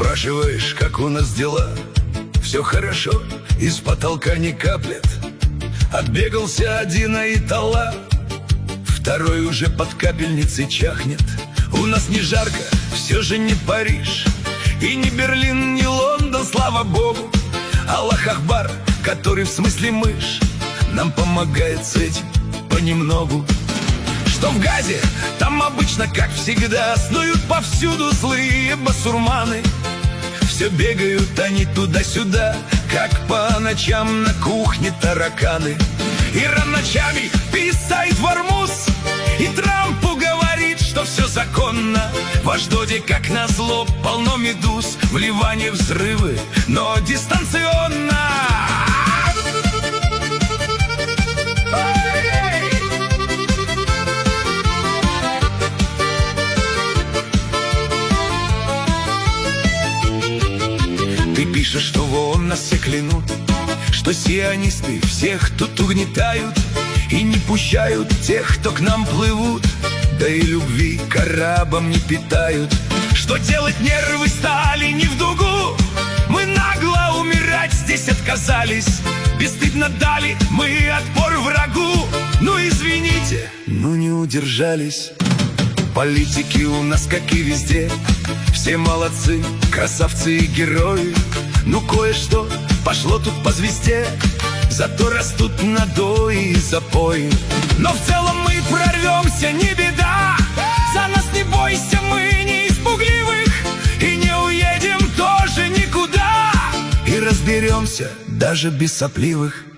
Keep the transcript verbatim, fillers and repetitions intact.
Спрашиваешь, как у нас дела? Все хорошо, из потолка не каплет. Отбегался один аитала, второй уже под капельницей чахнет. У нас не жарко, все же не Париж, и не Берлин, не Лондон, слава богу. Аллах Акбар, который в смысле мышь, нам помогает с этим понемногу. Что в Газе, там обычно, как всегда, снуют повсюду злые басурманы. Все бегают они туда-сюда, как по ночам на кухне тараканы. Иран ночами писает в Ормуз, и Трампу говорит, что все законно. В Ашдоде, как назло, полно медуз. В Ливане взрывы, но дистанционно. Ты пишешь, что в ООН нас все клянут, что сионисты всех тут угнетают и не пущают тех, кто к нам плывут, да и любви к арабам не питают. Что делать, нервы стали не в дугу, мы нагло умирать здесь отказались, бесстыдно дали мы отпор врагу. Ну извините, ну не удержались. Политики у нас, как и везде, все молодцы, красавцы и герои. Ну кое-что пошло тут по звезде, зато растут надои и запои. Но в целом мы прорвемся, не беда, за нас не бойся, мы не из пугливых, и не уедем тоже никуда, и разберемся даже без сопливых.